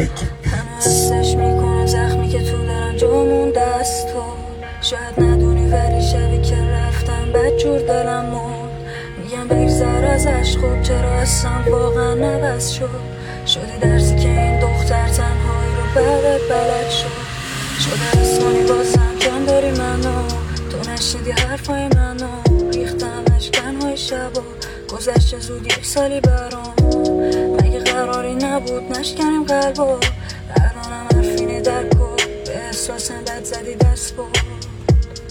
همه حسش میکنم زخمی که تو دارم جا مونده از تو. شاید ندونی ولی شبی که رفتم بدجور دلم مرد. میگم بگذر ازش خوب، چرا اصلا واقعا عوض شد. شدی درسی که این دختر تنهایی رو بعدت بلد شد. شده از کنی بازم کم داری منو، تو نشنیدی حرفای منو. ریختم اشکنهای شبا، گذشته زود 1 سالی برام. مگه قراری نبود نشکنیم قلبا؟ الانم حرفینه در کن، به احساسم بد زدی